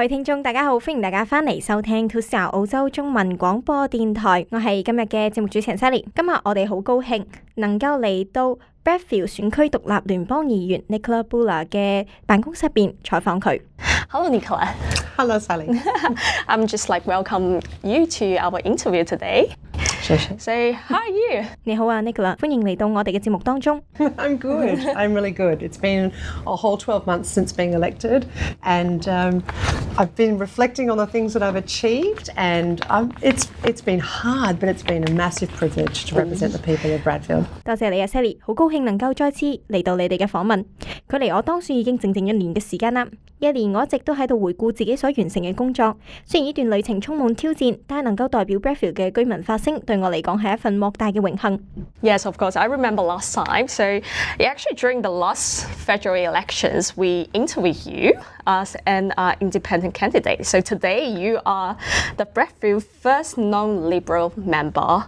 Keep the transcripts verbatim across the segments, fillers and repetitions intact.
位聽眾大家好，歡迎大家翻嚟收聽 two C R 澳洲中文廣播電台，我係今日嘅節目主持人 Sally。今日我哋好高興能夠嚟到 Bradfield 選區獨立聯邦議員 Nicola Buller 嘅辦公室入邊採訪佢。 Hello, Nicola. Hello, Sally. I'm just like welcome you to our interview today. Sure, sure. So, how are you? 你好啊 Nicola， 歡迎嚟到我哋嘅節目當中。 I'm good. I'm really good. It's been a whole twelve months since being elected, and um, I've been reflecting on the things that I've achieved, and um, it's it's been hard, but it's been a massive privilege to represent the people of Bradfield. 多謝你啊 Sally， 好高興能夠再次嚟到你哋嘅訪問。距離我當選已經整整一年嘅時間啦。一年我一直都喺度回顧自己所完成嘅工作，雖然呢段旅程充滿挑戰，但係能夠代表 Bradfield 嘅居民發聲，對我嚟講係一份莫大嘅榮幸。 Yes, of course. I remember last time. So, actually, during the last federal elections, we interviewed you as an uh, independent candidate. So today, you are the Bradfield first non-Liberal member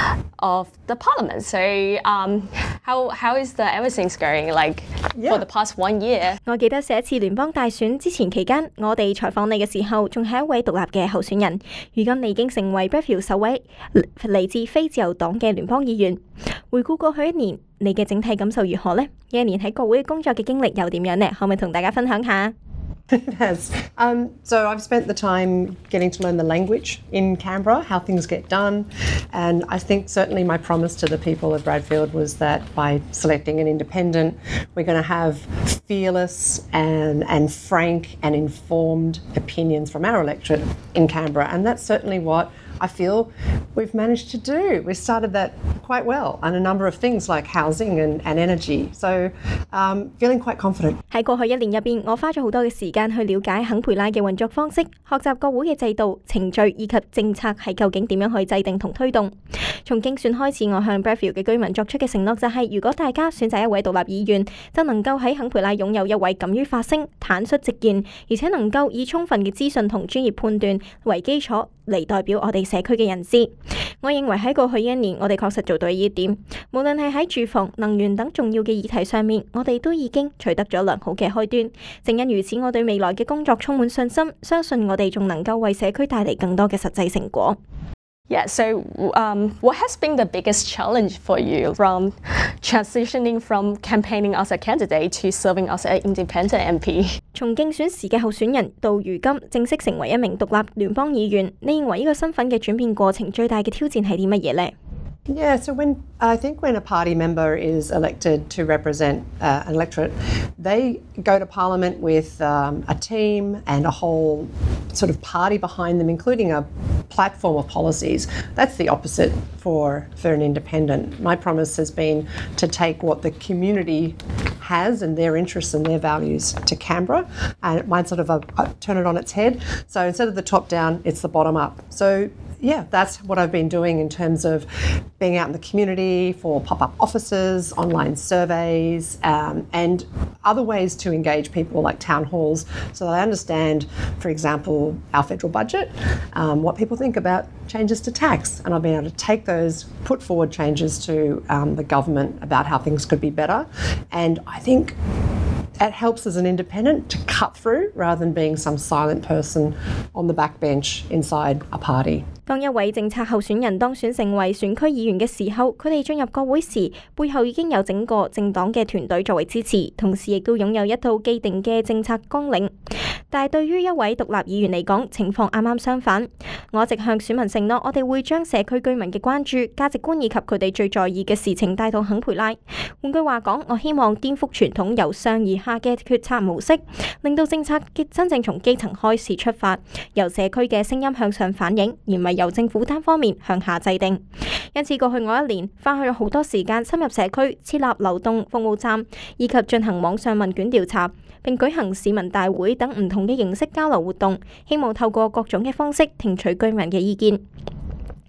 of the Parliament. So, um, how how is the everything's going like Yeah. for the past one year? 我記得上一次聯邦大選之前期間，我哋採訪你嘅時候，仲係一位獨立嘅候選人。如今你已經成為 Bradfield 首位嚟自非自由黨嘅聯邦議員。回顧過去一年，你嘅整體感受如何呢？一年喺國會工作嘅經歷又點樣呢？可唔可以同大家分享下？ It has. Um, so I've spent the time getting to learn the language in Canberra, how things get done, and I think certainly my promise to the people of Bradfield was that by selecting an independent, we're going to have fearless and, and frank and informed opinions from our electorate in Canberra, and that's certainly what I feel we've managed to do. We started that quite well on a number of things like housing and, and energy. So um, feeling quite confident. 喺過去一年入邊，我花咗好多嘅時間去了解肯培拉嘅運作方式，學習國會嘅制度、程序以及政策係究竟點樣去制定同推動。從競選開始，我向 Bradfield 嘅居民作出嘅承諾就係、是，如果大家選擇一位獨立議員，就能夠喺肯培拉擁有一位敢於發聲、坦率直言，而且能夠以充分嘅資訊同專業判斷為基礎嚟代表我哋社區嘅人士。我認為喺過去一年，我哋確實做到呢一點。無論係喺住房、能源等重要嘅議題上面，我哋都已經取得咗良好嘅開端。正因如此，我對未來嘅工作充滿信心，相信我哋仲能夠為社區帶嚟更多嘅實際成果。 Yeah, so um, what has been the biggest challenge for you from transitioning from campaigning as a candidate to serving as an independent M P? 從競選時嘅候選人到如今正式成為一名獨立聯邦議員，你認為呢個身份嘅轉變過程最大嘅挑戰係啲乜嘢呢？ Yeah, so when I think when a party member is elected to represent uh, an electorate, they go to Parliament with um, a team and a whole sort of party behind them, including a platform of policies. That's the opposite for, for an independent. My promise has been to take what the community has and their interests and their values to Canberra, and it might sort of uh, turn it on its head. So instead of the top down, it's the bottom up. So yeah, that's what I've been doing in terms of being out in the community for pop-up offices, online surveys, um, and other ways to engage people like town halls so that I understand, for example, our federal budget, um, what people think about changes to tax, and I've been able to take those, put forward changes to um, the government about how things could be better. And I think it helps as an independent to cut through rather than being some silent person on the backbench inside a party. 當一位政策候選人當選成為選區議員嘅時候，佢哋進入國會時，背後已經有整個政黨嘅團隊作為支持，同時亦都擁有一套既定嘅政策綱領。但係對於一位獨立議員嚟講，情況啱啱相反。我一直向選民承諾，我哋會將社區居民嘅關注、價值觀以及佢哋最在意嘅事情帶到肯培拉。換句話講，我希望顛覆傳統由上而下嘅決策模式，令到政策真正從基層開始出發，由社區嘅聲音向上反映，而唔係由政府單方面向下制定。因此過去我一年花去咗好多時間深入社區，設立流動服務站，以及進行網上問卷調查，並舉行市民大會等唔同嘅形式交流活動，希望透過各種嘅方式聽取居民嘅意見。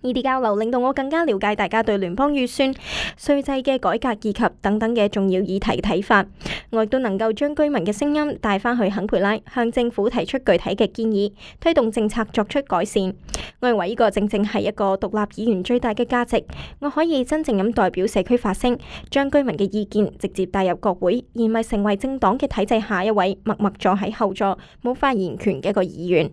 呢啲交流令到我更加了解大家對聯邦預算、稅制嘅改革以及等等嘅重要議題嘅睇法。我亦都能夠將居民嘅聲音帶返去肯培拉，向政府提出具體嘅建議，推動政策作出改善。我認為呢個正正係一個獨立議員最大嘅價值。我可以真正咁代表社區發聲，將居民嘅意見直接帶入國會，而唔係成為政黨嘅體制下一位默默坐喺後座冇發言權嘅一個議員。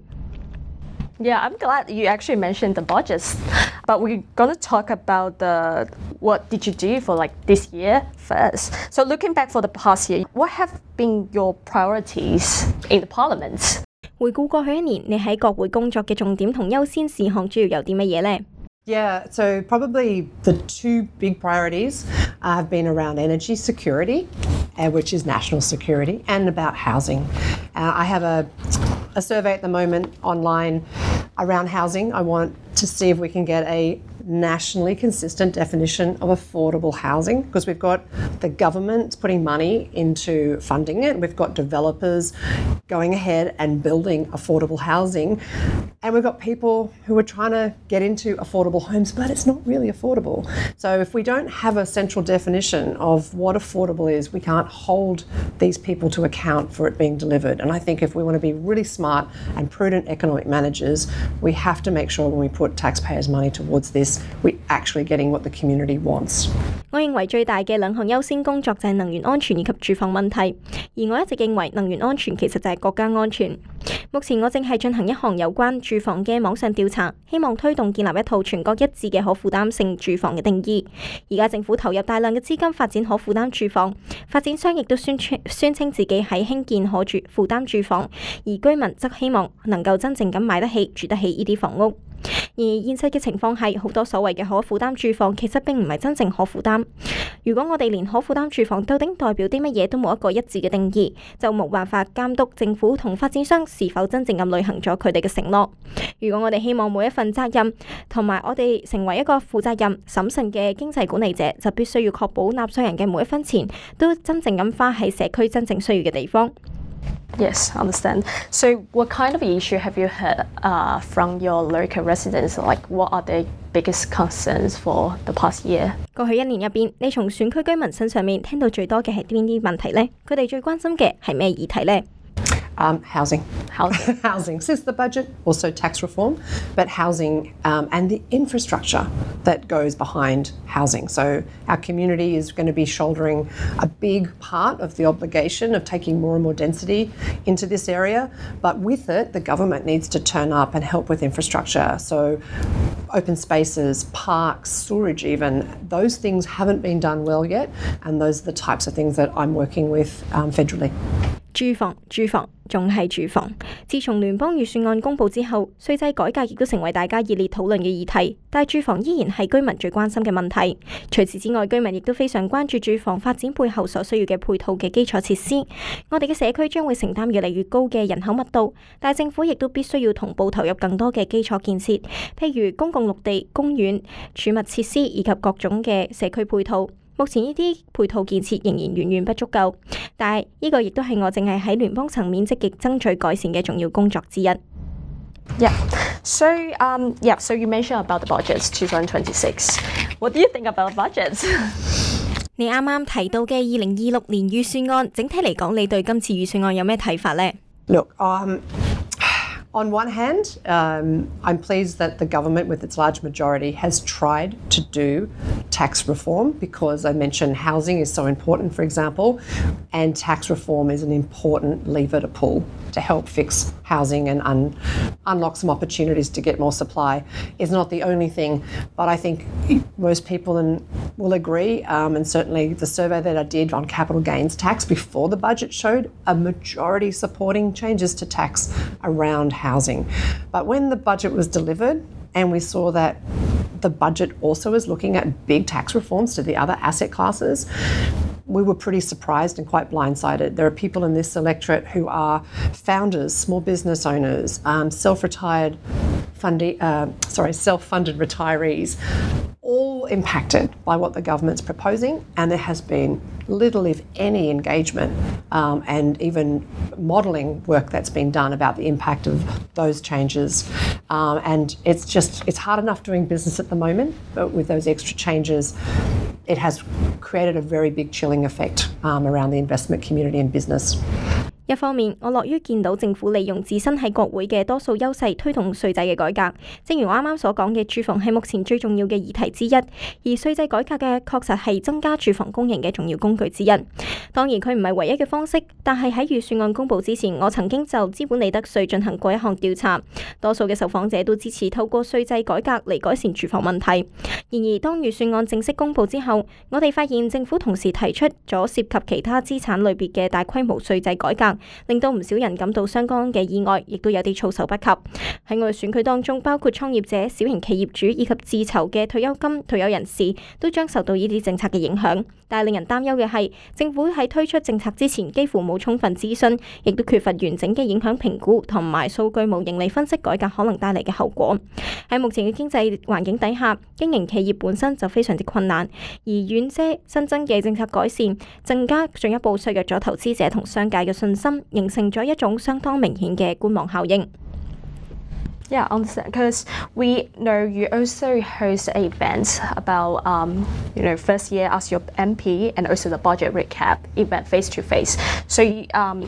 Yeah, I'm glad you actually mentioned the budgets, but we're going to talk about the what did you do for like this year first. So looking back for the past year, what have been your priorities in the parliament? 回顧過去一年，你喺國會工作嘅重點同優先事項主要有啲乜嘢呢？ Yeah, so probably the two big priorities uh, have been around energy security, uh, which is national security, and about housing. Uh, I have a, a survey at the moment online around housing. I want to see if we can get a nationally consistent definition of affordable housing, because we've got the government putting money into funding it, we've got developers going ahead and building affordable housing, and we've got people who are trying to get into affordable homes, but it's not really affordable. So if we don't have a central definition of what affordable is, we can't hold these people to account for it being delivered. And I think if we want to be really smart and prudent economic managers, we have to make sure when we put taxpayers' money towards this, we're actually getting what the community wants. 我認為最大嘅兩項優先工作就係能源安全以及住房問題，而我一直認為能源安全其實就係國家安全。目前我正係進行一項有關住房嘅網上調查，希望推動建立一套全國一致嘅可負擔性住房嘅定義。而家政府投入大量嘅資金發展可負擔住房，發展商亦都宣稱宣稱自己喺興建可住負擔住房，而居民則希望能夠真正咁買得起、住得起呢啲房屋。而現實嘅情況係，好多所謂嘅可負擔住房其實並唔係真正可負擔。如果我哋連可負擔住房究竟代表啲乜嘢都冇一個一致嘅定義，就冇辦法監督政府同發展商是否真正咁履行咗佢哋嘅承諾。如果我哋希望每一份責任同埋我哋成為一個負責任、審慎嘅經濟管理者，就必須要確保納稅人嘅每一分錢都真正咁花喺社區真正需要嘅地方。 Yes, I understand. So what kind of issue have you heard uh, from your local residents? Like, what are their biggest concerns for the past year? 過去一年入邊，你從選區居民身上面聽到最多嘅係邊啲問題呢？佢哋最關心嘅係咩議題呢？ Um, housing. Housing. Housing. Since the budget, also tax reform, but housing um, and the infrastructure that goes behind housing. So our community is going to be shouldering a big part of the obligation of taking more and more density into this area, but with it, the government needs to turn up and help with infrastructure. So open spaces, parks, sewerage even, those things haven't been done well yet, and those are the types of things that I'm working with um, federally. 住房，住房，仲係住房。自從聯邦預算案公佈之後，稅制改革亦都成為大家熱烈討論嘅議題。但係住房依然係居民最關心嘅問題。除此之外，居民亦都非常關注住房發展背後所需要嘅配套嘅基礎設施。我哋嘅社區將會承擔越嚟越高嘅人口密度，但係政府亦都必須要同步投入更多嘅基礎建設，譬如公共綠地、公園、儲物設施以及各種嘅社區配套。目前呢啲配套建設仍然遠遠不足夠，但係呢個亦都係我淨係喺聯邦層面積極爭取改善嘅重要工作之一。 Yeah. So, um, yeah. So you mentioned about the budgets twenty twenty-six. What do you think about budgets? 你啱啱提到嘅二零二六年預算案，整體嚟講，你對今次預算案有咩睇法呢？ Look, um, on one hand, um, I'm pleased that the government, with its large majority, has tried to do tax reform because I mentioned housing is so important, for example, and tax reform is an important lever to pull to help fix housing and un- unlock some opportunities to get more supply. It's not the only thing, but I think most people in, will agree, um, and certainly the survey that I did on capital gains tax before the budget showed a majority supporting changes to tax around housing. But when the budget was delivered and we saw that the budget also is looking at big tax reforms to the other asset classes, we were pretty surprised and quite blindsided. There are people in this electorate who are founders, small business owners, um, self-retired, fundi- uh, sorry, self-funded retirees, all impacted by what the government's proposing, and there has been little, if any, engagement um, and even modelling work that's been done about the impact of those changes. Um, and it's just, it's hard enough doing business at the moment, but with those extra changes, it has created a very big chilling effect um, around the investment community and business. 一方面，我樂於見到政府利用自身喺國會嘅多數優勢推動稅制嘅改革。正如我啱啱所講嘅，住房係目前最重要嘅議題之一，而稅制改革嘅確實係增加住房供應嘅重要工具之一。當然，佢唔係唯一嘅方式，但係喺預算案公佈之前，我曾經就資本利得稅進行過一項調查，多數嘅受訪者都支持透過稅制改革嚟改善住房問題。然而，當預算案正式公佈之後，我哋發現政府同時提出咗涉及其他資產類別嘅大規模稅制改革。令到唔少人感到相當嘅意外，亦都有啲措手不及。喺我嘅選區當中，包括創業者、小型企業主以及自籌嘅退休金退休人士，都將受到呢啲政策嘅影響。但係令人擔憂嘅係，政府喺推出政策之前幾乎冇充分諮詢，亦都缺乏完整嘅影響評估同埋數據模型嚟分析改革可能帶嚟嘅後果。喺目前嘅經濟環境底下，經營企業本身就非常之困難，而遠些新增嘅政策改善，更加進一步削弱咗投資者同商界嘅信心，形成咗一種相當明顯嘅觀望效應。 Yeah, I understand. Because we know you also host events about, um, you know, first year as your M P and also the budget recap event face to face. So, um,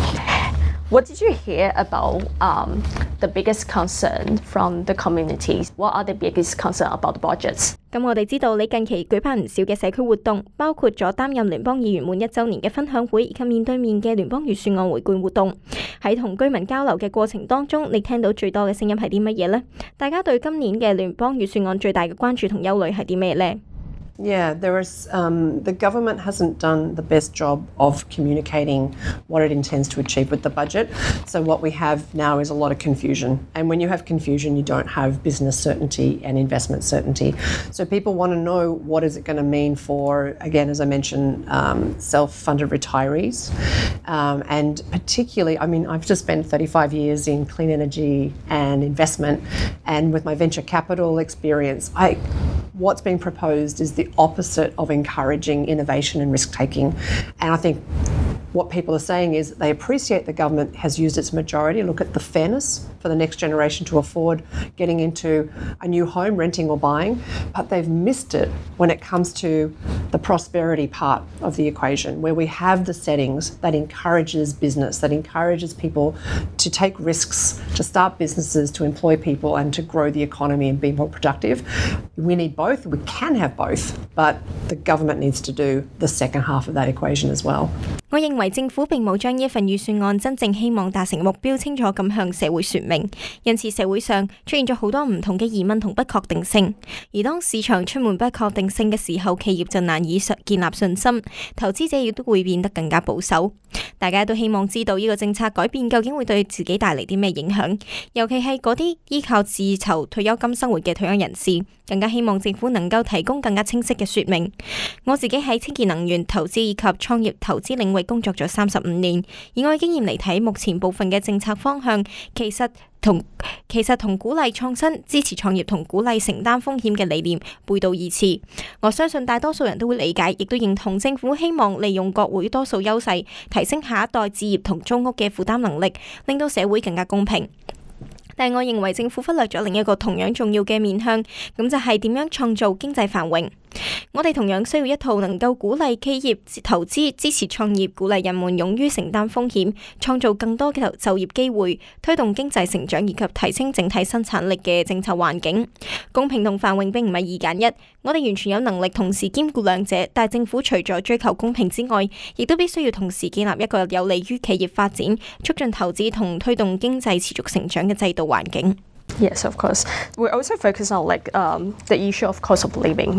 what did you hear about um, the biggest concern from the community? What are the biggest concern about the budgets? 咁我哋知道你近期舉辦唔少嘅社區活動，包括咗擔任聯邦議員滿一週年嘅分享會，以及面對面嘅聯邦預算案回顧活動。喺同居民交流嘅過程當中，你聽到最多嘅聲音係啲乜嘢呢？大家對今年嘅聯邦預算案最大嘅關注同憂慮係啲咩呢？ Yeah, there is. Um, the government hasn't done the best job of communicating what it intends to achieve with the budget. So what we have now is a lot of confusion. And when you have confusion, you don't have business certainty and investment certainty. So people want to know what is it going to mean for, again, as I mentioned, um, self-funded retirees. Um, and particularly, I mean, I've just spent thirty-five years in clean energy and investment. And with my venture capital experience, I what's being proposed is the opposite of encouraging innovation and risk-taking. And I think what people are saying is they appreciate the government has used its majority to look at the fairness for the next generation to afford getting into a new home, renting or buying, but they've missed it when it comes to the prosperity part of the equation, where we have the settings that encourages business, that encourages people to take risks, to start businesses, to employ people and to grow the economy and be more productive. We need both. We can have both, but the government needs to do the second half of that equation as well. 我認為政府並冇將呢一份預算案真正希望達成目標清楚咁向社會說明，因此社會上出現咗好多唔同嘅疑問同不確定性。而當市場充滿不確定性嘅時候，企業就難以建立信心，投資者亦都會變得更加保守。大家都希望知道呢個政策改變究竟會對自己帶嚟啲咩影響，尤其係嗰啲依靠自籌退休金生活嘅退休人士，更加希望政府能夠提供更加清晰嘅說明。我自己喺清潔能源投資以及創業投資領域工作咗三十五年，以我嘅經驗嚟睇，目前部分嘅政策方向其實同其實同鼓勵創新、支持創業同鼓勵承擔風險嘅理念背道而馳。我相信大多數人都會理解，亦都認同政府希望利用國會多數優勢，提升下一代置業同租屋嘅負擔能力，令到社會更加公平。但我認為政府忽略咗另一個同樣重要嘅面向，咁就係點樣創造經濟繁榮。我哋同樣需要一套能夠鼓勵企業投資、支持創業、鼓勵人們勇於承擔風險、創造更多嘅就業機會、推動經濟成長以及提升整體生產力嘅政策環境。公平同繁榮並唔係二揀一，我哋完全有能力同時兼顧兩者，但政府除咗追求公平之外，亦都必須要同時建立一個有利於企業發展、促進投資同推動經濟持續成長嘅制度環境。 Yes, of course. We also focus on like um, the issue of cost of living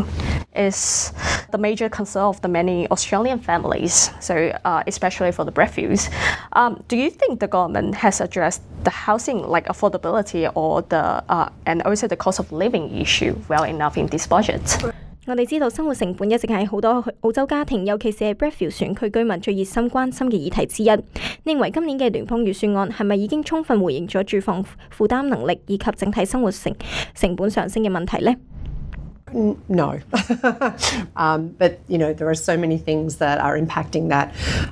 is the major concern of the many Australian families. So uh, especially for the refuse. Um, do you think the government has addressed the housing like affordability or the uh, and also the cost of living issue well enough in this budget? 我哋知道生活成本一直係好多澳洲家庭，尤其是係 Bradfield 選區居民最熱心關心嘅議題之一。你認為今年嘅聯邦預算案係咪已經充分回應咗住房負擔能力以及整體生活成成本上升嘅問題呢？ No. um, but, you know, there are so many things that are impacting that.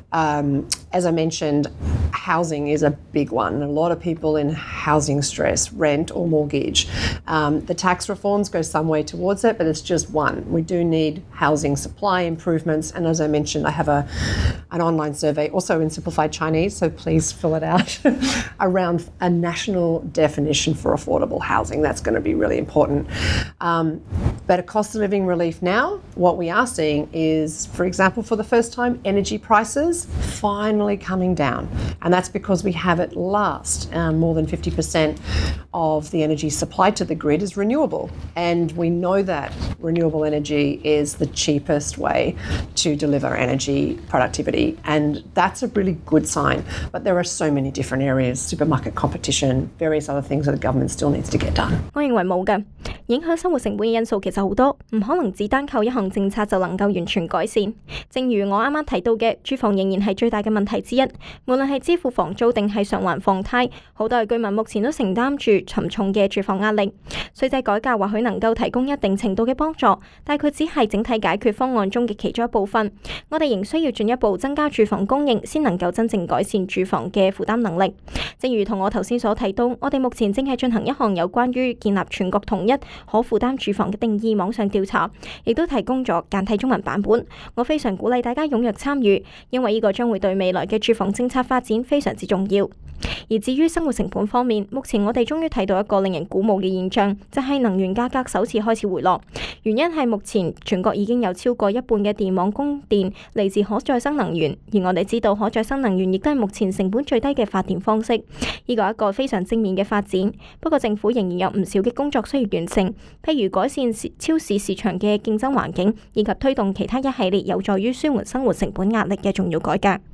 Um, as I mentioned, housing is a big one. A lot of people in housing stress, rent or mortgage. Um, the tax reforms go some way towards it, but it's just one. We do need housing supply improvements. And as I mentioned, I have a an online survey, also in simplified Chinese, so please fill it out, around a national definition for affordable housing. That's going to be really important. Um, But a cost of living relief now, what we are seeing is, for example, for the first time, energy prices finally coming down. And that's because we have at last um, more than fifty percent of the energy supplied to the grid is renewable. And we know that renewable energy is the cheapest way to deliver energy productivity. And that's a really good sign. But there are so many different areas, supermarket competition, various other things that the government still needs to get done. 我認為冇嘅，影響生活成本嘅因素其實好多，唔可能只單靠一項政策就能夠完全改善。正如我啱啱提到嘅，住房仍然係最大嘅問題之一。無論係支付房租定係償還房貸，好多嘅居民目前都承擔住沉重嘅住房壓力。稅制改革或許能夠提供一定程度嘅幫助，但佢只係整體解決方案中嘅其中一部分。我哋仍需要進一步增加住房供應，先能夠真正改善住房嘅負擔能力。正如同我頭先所提到，我哋目前正係進行一項有關於建立全國統一可負擔住房嘅定義網上調查，亦都提供咗簡體中文版本。我非常鼓勵大家踴躍參與，因為呢個將會對未來嘅住房政策發展非常之重要。而至於生活成本方面，目前我哋終於睇到一個令人鼓舞嘅現象，就係能源價格首次開始回落。原因係目前全國已經有超過一半嘅電網供電嚟自可再生能源，而我哋知道可再生能源亦都係目前成本最低嘅發電方式，呢個係一個非常正面嘅發展。不過政府仍然有唔少嘅工作需要完成，譬如改善超市市場嘅競爭環境，以及推動其他一系列有助於舒緩生活成本壓力嘅重要改革。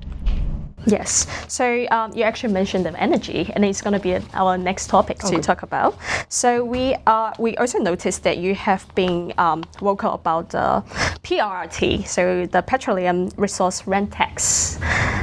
Yes. So um, you actually mentioned the energy, and it's going to be our next topic to Okay. talk about. So we are. We also noticed that you have been um, vocal about the P R R T, so the Petroleum Resource Rent Tax,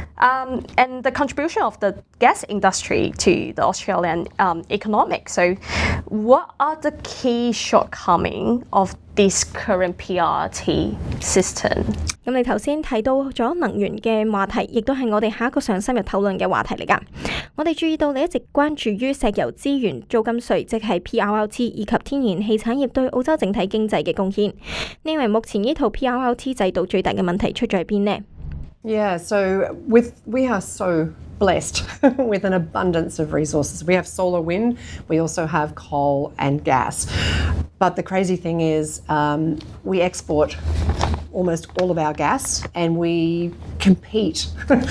um, and the contribution of the gas industry to the Australian um, economic. So, what are the key shortcomings of this current P R R T system? 咁你頭先提到咗能源嘅話題，亦都係我哋下一個想深入討論嘅話題嚟㗎。我哋注意到你一直關注於石油資源租金稅，即係 P R R T 以及天然氣產業對澳洲整體經濟嘅貢獻。你認為目前呢套 P R R T 制度最大嘅問題出咗喺邊呢？ Yeah, so with we are so blessed with an abundance of resources. We have solar, wind, we also have coal and gas. But the crazy thing is um, we export almost all of our gas and we compete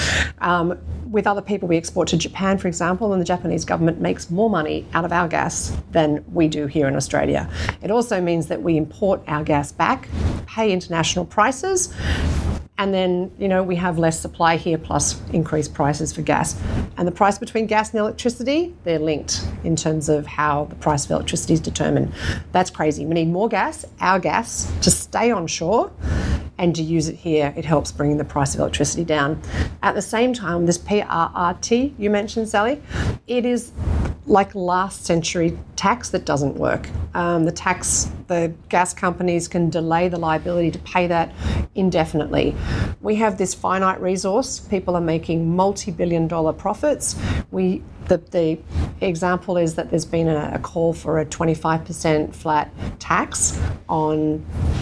um, with other people. We export to Japan, for example, and the Japanese government makes more money out of our gas than we do here in Australia. It also means that we import our gas back, pay international prices, and then, you know, we have less supply here plus increased prices for gas. And the price between gas and electricity, they're linked in terms of how the price of electricity is determined. That's crazy. We need more gas, our gas, to stay on shore and to use it here. It helps bring the price of electricity down. At the same time, this P R R T you mentioned, Sally, it is like last century tax that doesn't work. Um, the tax, the gas companies can delay the liability to pay that indefinitely. We have this finite resource. People are making multi-billion dollar profits. We the, the example is that there's been a, a call for a twenty-five percent flat tax on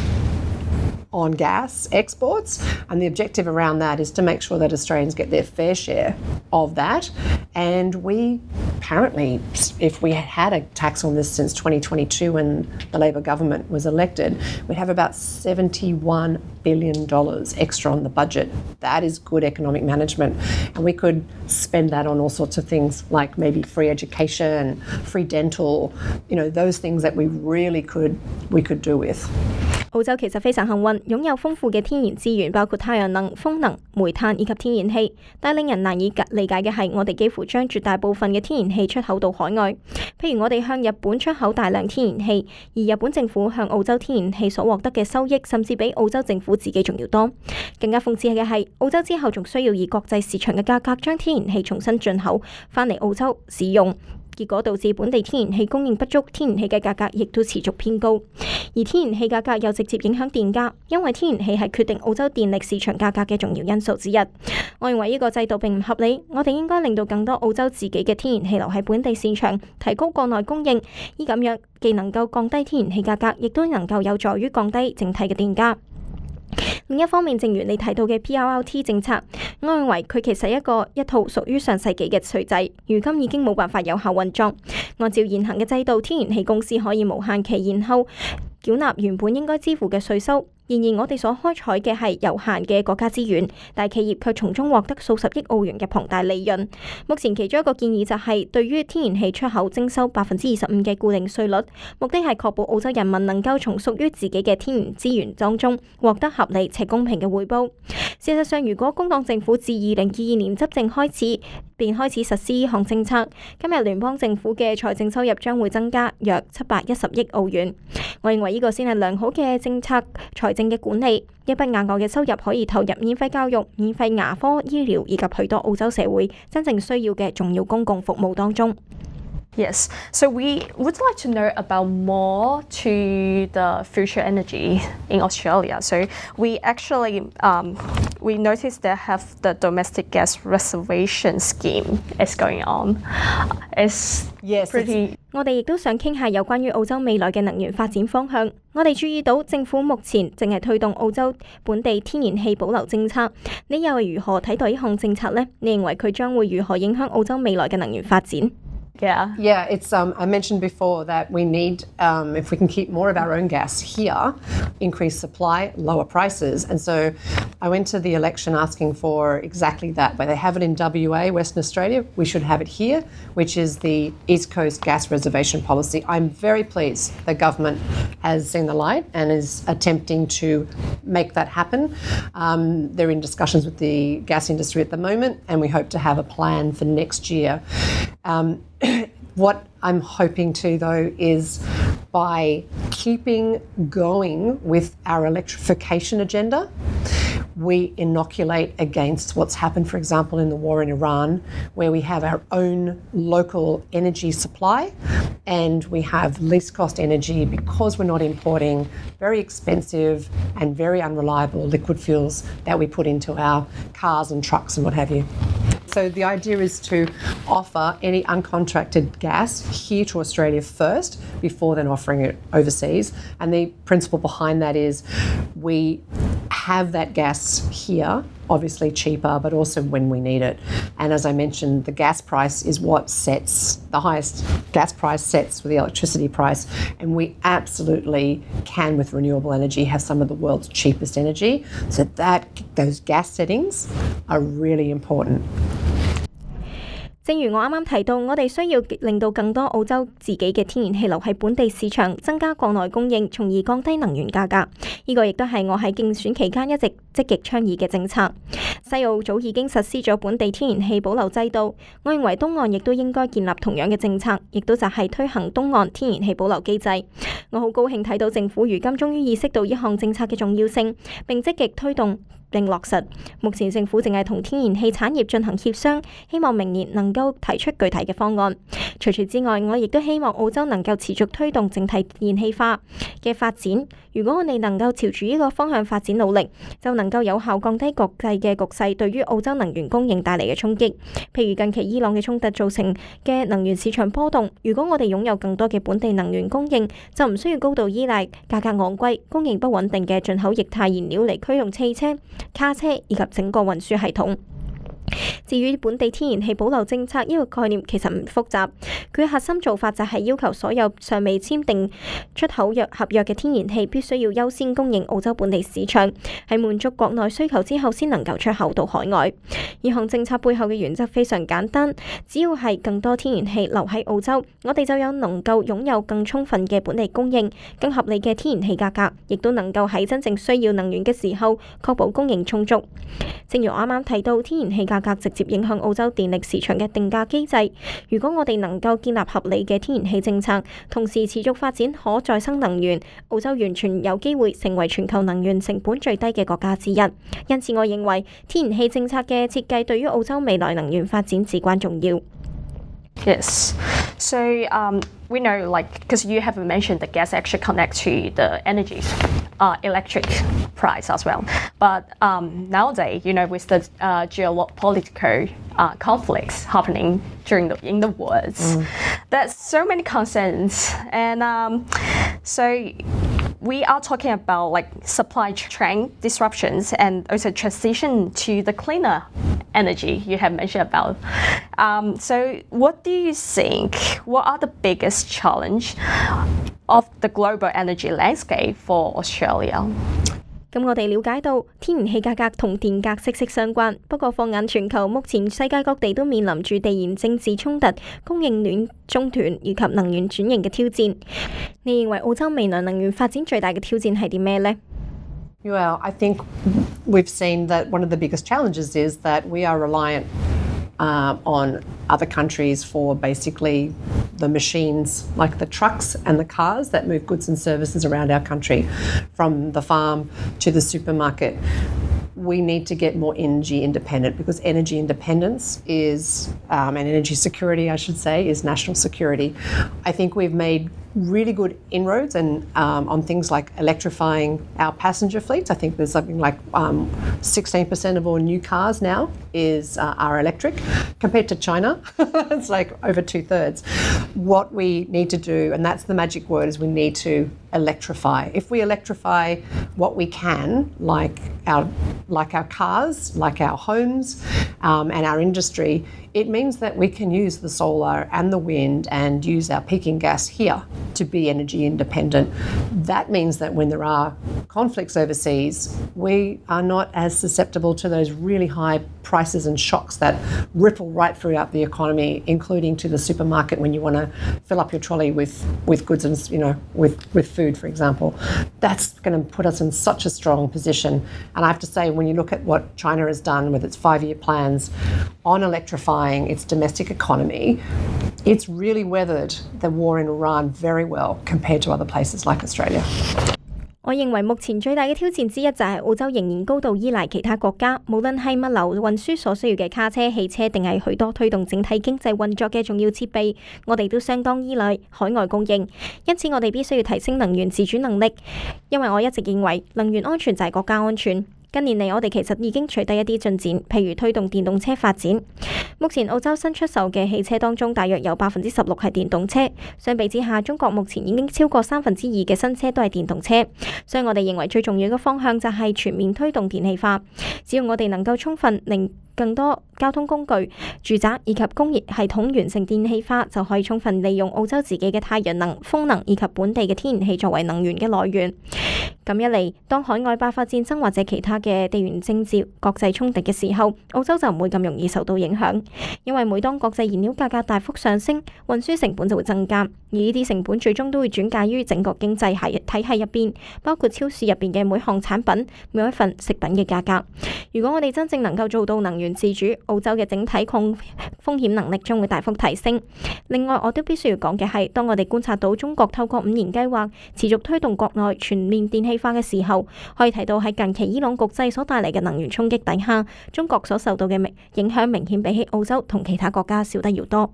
on gas exports, and the objective around that is to make sure that Australians get their fair share of that. And we apparently, if we had had a tax on this since twenty twenty-two when the Labor government was elected, we'd have about seventy-one billion dollars extra on the budget. That is good economic management, and we could spend that on all sorts of things like maybe free education, free dental, you know, those things that we really could we could do with. 澳洲其實非常幸運，擁有豐富嘅天然資源，包括太陽能、風能、煤炭以及天然氣。但令人難以理解嘅係，我哋幾乎將絕大部分嘅天然氣出口到海外。譬如我哋向日本出口大量天然氣，而日本政府向澳洲天然氣所獲得嘅收益，甚至比澳洲政府自己仲要多。更加諷刺嘅係，澳洲之後仲需要以國際市場嘅價格將天然氣重新進口返嚟澳洲使用。 結果導致本地天然氣供應不足，天然氣嘅價格亦都持續偏高。而天然氣價格又直接影響電價，因為天然氣係決定澳洲電力市場價格嘅重要因素之一。我認為呢個制度並唔合理，我哋應該令到更多澳洲自己嘅天然氣留喺本地市場，提高國內供應，依咁樣既能夠降低天然氣價格，亦都能夠有助於降低整體嘅電價。另一方面，正如你提到嘅 P R R T 政策，我認為佢其實一個一套屬於上世紀嘅稅制，如今已經冇辦法有效運作。按照現行嘅制度，天然氣公司可以無限期延後繳納原本應該支付嘅稅收。然而，我哋所開採嘅係有限嘅國家資源，但企業卻從中獲得數十億澳元嘅龐大利潤。目前其中一個建議就係對於天然氣出口徵收百分之二十五嘅固定稅率，目的係確保澳洲人民能夠從屬於自己嘅天然資源當中獲得合理且公平嘅回報。事實上，如果工黨政府自二零二二年執政開始便開始實施呢項政策，今日聯邦政府嘅財政收入將會增加約七百一十億澳元。我認為呢個先係良好嘅政策財政嘅管理，一筆額外嘅收入可以投入免費教育、免費牙科醫療以及許多澳洲社會真正需要嘅重要公共服務當中。 Yes, so we would like to know about more to the future energy in Australia. So we actually um, we noticed they have the domestic gas reservation scheme is going on. It's Yes, pretty. 我哋亦都想傾下有關於澳洲未來嘅能源發展方向。我哋注意到政府目前正係推動澳洲本地天然氣保留政策，你又係如何睇待呢項政策呢？你認為佢將會如何影響澳洲未來嘅能源發展？ Yeah. Yeah, it's. Um, I mentioned before that we need, um, if we can keep more of our own gas here, increase supply, lower prices. And so I went to the election asking for exactly that. Where they have it in W A, Western Australia, we should have it here, which is the East Coast gas reservation policy. I'm very pleased the government has seen the light and is attempting to make that happen. Um, they're in discussions with the gas industry at the moment, and we hope to have a plan for next year. Um, what I'm hoping to, though, is by keeping going with our electrification agenda, we inoculate against what's happened, for example, in the war in Iran, where we have our own local energy supply and we have least cost energy because we're not importing very expensive and very unreliable liquid fuels that we put into our cars and trucks and what have you. So the idea is to offer any uncontracted gas here to Australia first before then offering it overseas. And the principle behind that is we have that gas here, obviously cheaper, but also when we need it. And as I mentioned, the gas price is what sets, the highest gas price sets for the electricity price. And we absolutely can, with renewable energy, have some of the world's cheapest energy. So that those gas settings are really important. 正如我啱啱提到，我哋需要令到更多澳洲自己嘅天然氣留喺本地市場，增加國內供應，從而降低能源價格。呢個亦都係我喺競選期間一直積極倡議嘅政策。西澳早已經實施咗本地天然氣保留制度，我認為東岸亦都應該建立同樣嘅政策，亦都就係推行東岸天然氣保留機制。我好高興睇到政府如今終於意識到呢項政策嘅重要性，並積極推動並落實。目前政府正係同天然氣產業進行協商，希望明年能夠提出具體嘅方案。除此之外，我亦都希望澳洲能夠持續推動整體燃氣化嘅發展。如果我哋能夠朝住呢個方向發展努力，就能夠有效降低國際嘅局勢對於澳洲能源供應帶嚟嘅衝擊。譬如近期伊朗嘅衝突造成嘅能源市場波動，如果我哋擁有更多嘅本地能源供應，就唔需要高度依賴價格昂貴、供應不穩定嘅進口液態燃料嚟驅動汽車、卡車以及整個運輸系統。至於本地天然氣保留政策呢個概念其實唔複雜，佢核心做法就係要求所有尚未簽訂出口約合約嘅天然氣必須要優先供應澳洲本地市場，喺滿足國內需求之後先能夠出口到海外。呢項政策背後嘅原則非常簡單，只要係更多天然氣留喺澳洲，我哋就有能夠擁有更充分嘅本地供應、更合理嘅天然氣價格，亦都能夠喺真正需要能源嘅時候確保供應充足。正如我啱啱提到，天然氣價格直接影響澳洲電力市場嘅定價機制。如果我哋能夠建立合理嘅天然氣政策，同時持續發展可再生能源，澳洲完全有機會成為全球能源成本最低嘅國家之一。因此，我認為天然氣政策嘅設計對於澳洲未來能源發展至關重要。 Yes. So um, we know, like, because you have mentioned the gas actually connects to the energy, uh, electric price as well. But um, nowadays, you know, with the uh, geopolitical uh, conflicts happening during the in the world, mm. there's so many concerns, and um, so. We are talking about like supply chain disruptions and also transition to the cleaner energy you have mentioned about. Um, so what do you think, what are the biggest challenge of the global energy landscape for Australia? 咁我哋了解到天然氣價格同電價息息相關，不過放眼全球，目前世界各地都面臨住地緣政治衝突、供應鏈中斷以及能源轉型嘅挑戰。你認為澳洲未來能源發展最大嘅挑戰係啲咩呢？ Well, I think we've seen that one of the biggest challenges is that we are reliant Uh, on other countries for basically the machines, like the trucks and the cars that move goods and services around our country, from the farm to the supermarket. We need to get more energy independent, because energy independence is, um, and energy security, I should say, is national security. I think we've made really good inroads and um, on things like electrifying our passenger fleets. I think there's something like um, sixteen percent of all new cars now is uh, are electric, compared to China. It's like over two thirds. What we need to do, and that's the magic word, is we need to electrify. If we electrify what we can, like our like our cars, like our homes, um, and our industry, it means that we can use the solar and the wind and use our peaking gas here to be energy independent. That means that when there are conflicts overseas, we are not as susceptible to those really high prices and shocks that ripple right throughout the economy, including to the supermarket when you want to fill up your trolley with, with goods and, you know, with, with food, for example. That's going to put us in such a strong position. And I have to say, when you look at what China has done with its five-year plans on electrifying its domestic economy, it's really weathered the war in Iran very well compared to other places like Australia. 我認為目前最大嘅挑戰之一就係澳洲仍然高度依賴其他國家，無論係物流運輸所需要嘅卡車、汽車，定係許多推動整體經濟運作嘅重要設備，我哋都相當依賴海外供應。因此，我哋必須要提升能源自主能力，因為我一直認為能源安全就係國家安全。近年嚟，我哋其實已經取得一啲進展，譬如推動電動車發展。目前澳洲新出售嘅汽車當中，大約有百分之十六係電動車。相比之下，中國目前已經超過三分之二嘅新車都係電動車。所以我哋認為最重要嘅方向就係全面推動電氣化。只要我哋能夠充分令更多交通工具、住宅以及工業系統完成電氣化，就可以充分利用澳洲自己嘅太陽能、風能以及本地嘅天然氣作為能源嘅來源。咁一嚟，當海外爆發戰爭或者其他嘅地緣政治、國際衝突嘅時候，澳洲就唔會咁容易受到影響，因為每當國際燃料價格大幅上升，運輸成本就會增加，而呢啲成本最終都會轉嫁於整個經濟系體系入邊，包括超市入邊嘅每項產品、每一份食品嘅價格。如果我哋真正能夠做到能源自主，澳洲嘅整體抗風險能力將會大幅提升。另外，我都必須要講嘅係，當我哋觀察到中國透過五年計劃持續推動國內全面電氣化嘅時候，可以睇到喺近期伊朗局勢所帶嚟嘅能源衝擊底下，中國所受到嘅影響明顯比起澳洲同其他國家少得要多。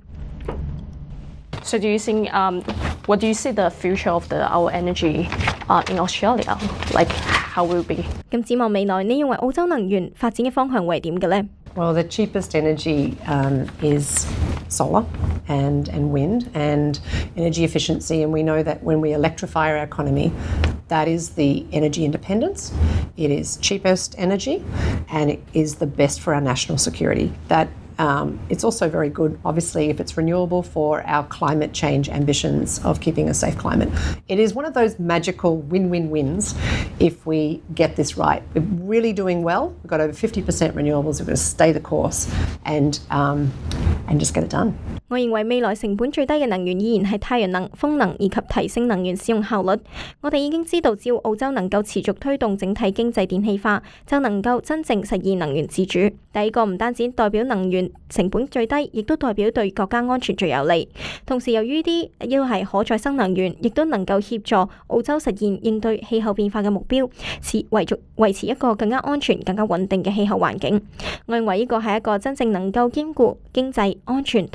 So do you think, um, what do you see the future of the our energy uh, in Australia? Like how will be? 咁展望未來，你認為澳洲能源發展嘅方向會係點嘅呢？ Well, the cheapest energy um, is solar and, and wind and energy efficiency. And we know that when we electrify our economy, that is the energy independence. It is cheapest energy and it is the best for our national security. That Um, it's also very good, obviously, if it's renewable for our climate change ambitions of keeping a safe climate. It is one of those magical win-win-wins if we get this right. We're really doing well. We've got over fifty percent renewables. We've got to stay the course and, um, and just get it done. 我認為未來成本最低嘅能源依然係太陽能、風能以及提升能源使用效率。我哋已經知道，只要澳洲能夠持續推動整體經濟電氣化，就能夠真正實現能源自主。第一個唔單止代表能源成本最低，亦都代表對國家安全最有利。同時，由於啲要係可再生能源，亦都能夠協助澳洲實現應對氣候變化嘅目標，持維續維持一個更加安全、更加穩定嘅氣候環境。我認為呢個係一個真正能夠兼顧經濟、安全同環境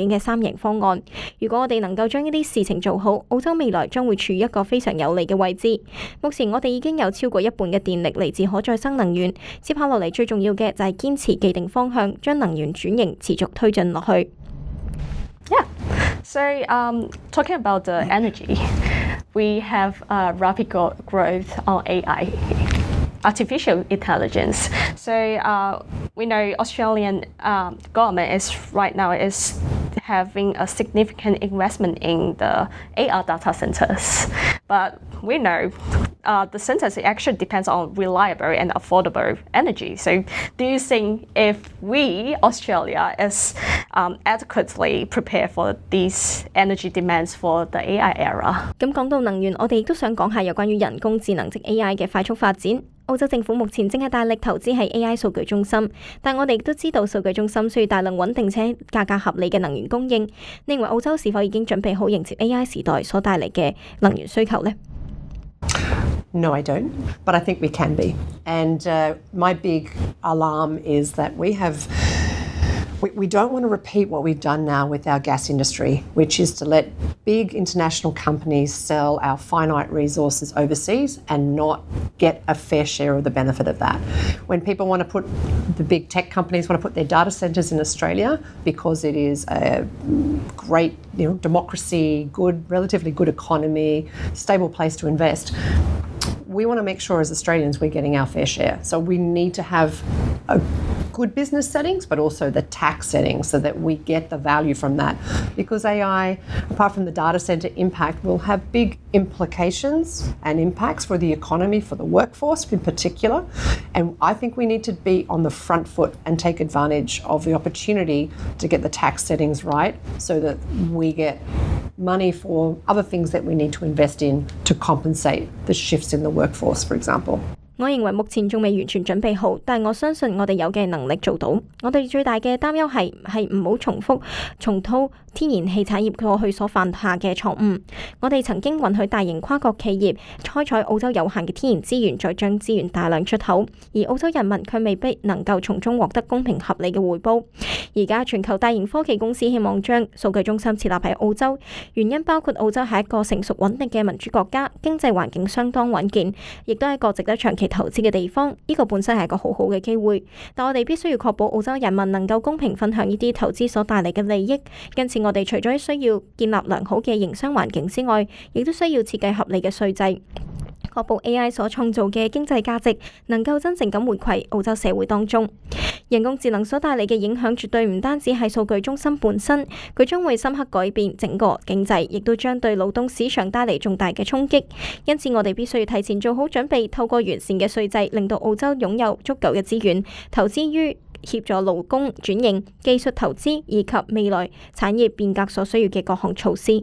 嘅三贏方案。如果我哋能夠將呢啲事情做好，澳洲未來將會處於一個非常有利嘅位置。目前我哋已經有超過一半嘅電力嚟自可再生能源，接下落嚟最重要嘅就係堅持既定方向，將能源轉型持續推進落去。 Yeah. So, um, talking about the energy, we have uh, rapid go- growth on A I, artificial intelligence. So, uh, we know Australian um, government is right now is having a significant investment in the A R data centers. But we know uh, the centers actually depends on reliable and affordable energy. So, do you think if we, Australia, is um, adequately prepared for these energy demands for the A I era? 咁講到能源，我哋亦都想講下有關於人工智能即 A I 嘅快速發展。澳洲政府目前正係大力投資喺 A I 數據中心，但我哋亦都知道數據中心需要大量穩定且價格合理嘅能源供應。你認為澳洲是否已經準備好迎接 A I 時代所帶嚟嘅能源需求呢？ No, I don't, but I think we can be. And uh, my big alarm is that we have we, we don't want to repeat what we've done now with our gas industry, which is to let big international companies sell our finite resources overseas and not get a fair share of the benefit of that. When people want to put, the big tech companies want to put their data centres in Australia because it is a great, you know, democracy, good, relatively good economy, stable place to invest. We want to make sure as Australians we're getting our fair share. So we need to have a good business settings, but also the tax settings so that we get the value from that. Because A I, apart from the data centre impact, will have big implications and impacts for the economy, for the workforce in particular. And I think we need to be on the front foot and take advantage of the opportunity to get the tax settings right so that we get money for other things that we need to invest in to compensate the shifts in the workforce, for example. 我認為目前仲未完全準備好，但我相信我哋有嘅能力做到。我哋最大嘅擔憂係係唔好重複重蹈天然氣產業過去所犯下嘅錯誤。我哋曾經允許大型跨國企業開採澳洲有限嘅天然資源，再將資源大量出口，而澳洲人民卻未必能夠從中獲得公平合理嘅回報。而家全球大型科技公司希望將數據中心設立喺澳洲，原因包括澳洲係一個成熟穩定嘅民主國家，經濟環境相當穩健，亦都係一個值得長期投資嘅地方。呢個本身係一個好好嘅機會，但我哋必須要確保澳洲人民能夠公平分享呢啲投資所帶嚟嘅利益。因此，我哋除咗需要建立良好嘅營商環境之外，亦都需要設計合理嘅稅制，確保 A I 所創造嘅經濟價值能夠真正咁回饋澳洲社會當中。人工智能所帶嚟嘅影響絕對唔單止係數據中心本身，佢將會深刻改變整個經濟，亦都將對勞動市場帶嚟重大嘅衝擊。因此，我哋必須要提前做好準備，透過完善嘅稅制，令到澳洲擁有足夠嘅資源，投資於協助勞工轉型、技術投資以及未來產業變革所需要嘅各項措施。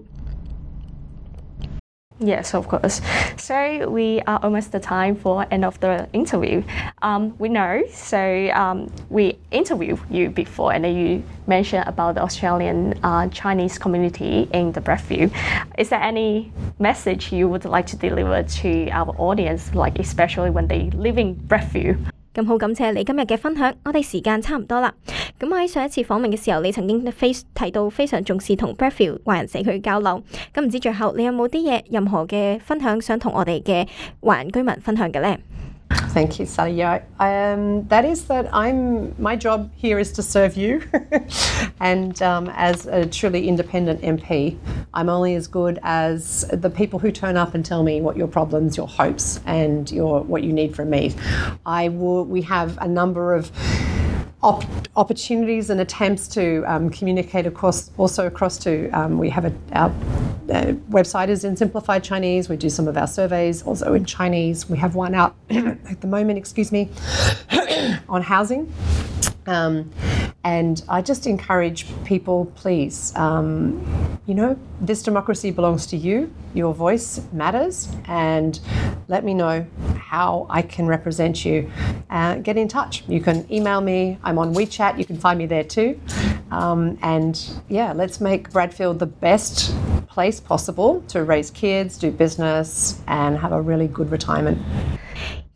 Yes, of course. So we are almost the time for end of the interview. Um, we know, so um, we interviewed you before and then you mentioned about the Australian uh, Chinese community in the Breadview. Is there any message you would like to deliver to our audience, like especially when they live in Breadview? 咁好感謝你今日嘅分享，我哋時間差唔多啦。咁喺上一次訪問嘅時候，你曾經非提到非常重視同 Breadview 華人社區交流。咁唔知最後你有冇啲嘢任何嘅分享想同我哋嘅華人居民分享嘅呢？ Thank you, Sally. Yeah, um, that is that I'm, my job here is to serve you. and um, as a truly independent M P, I'm only as good as the people who turn up and tell me what your problems, your hopes, and your what you need from me. I will, we have a number of Op- opportunities and attempts to um, communicate across, also across to, um, we have a, our uh, website is in simplified Chinese. We do some of our surveys also in Chinese. We have one out at the moment, excuse me, on housing. Um, and I just encourage people, please, um, you know, this democracy belongs to you. Your voice matters, and let me know how I can represent you. Uh, get in touch. You can email me. I'm on WeChat. You can find me there too. Um, and yeah, let's make Bradfield the best place possible to raise kids, do business, and have a really good retirement.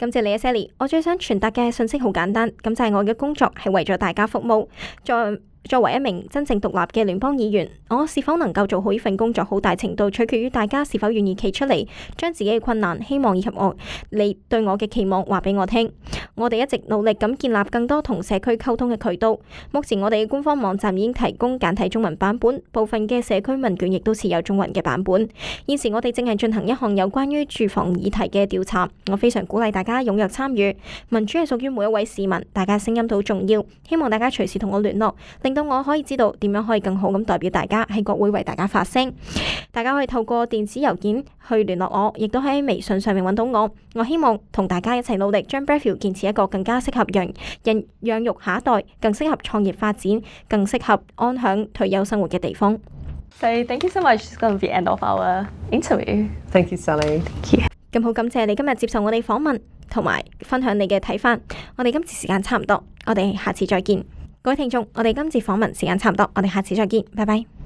感謝你啊 Sally， 我最想傳達嘅信息好簡單，咁就係我嘅工作係為咗大家服務。在作為一名真正獨立嘅聯邦議員，我是否能夠做好呢份工作，好大程度取決於大家是否願意企出嚟，將自己嘅困難、希望以及我你對我嘅期望話俾我聽。我哋一直努力咁建立更多同社區溝通嘅渠道。目前我哋嘅官方網站已經提供簡體中文版本，部分嘅社區問卷亦都持有中文嘅版本。現時我哋正係進行一項有關於住房議題嘅調查，我非常鼓勵大家踴躍參與。民主係屬於每一位市民，大家聲音都好重要，希望大家隨時同我聯絡，令到我可以知道點樣可以更好咁代表大家喺國會為大家發聲。大家可以透過電子郵件去聯絡我，亦都喺微信上面揾到我。我希望同大家一齊努力，將 Brefview 建設一個更加適合養人養育下一代、更適合創業發展、更適合安享退休生活嘅地方。 So thank you so much. It's going to be the end of our interview. Thank you, Sally. Thank you. 咁好感謝你今日接受我哋訪問，同埋分享你嘅睇法。我哋今次時間差唔多，我哋下次再見。各位聽眾，我哋今次訪問時間差唔多，我哋下次再見，拜拜。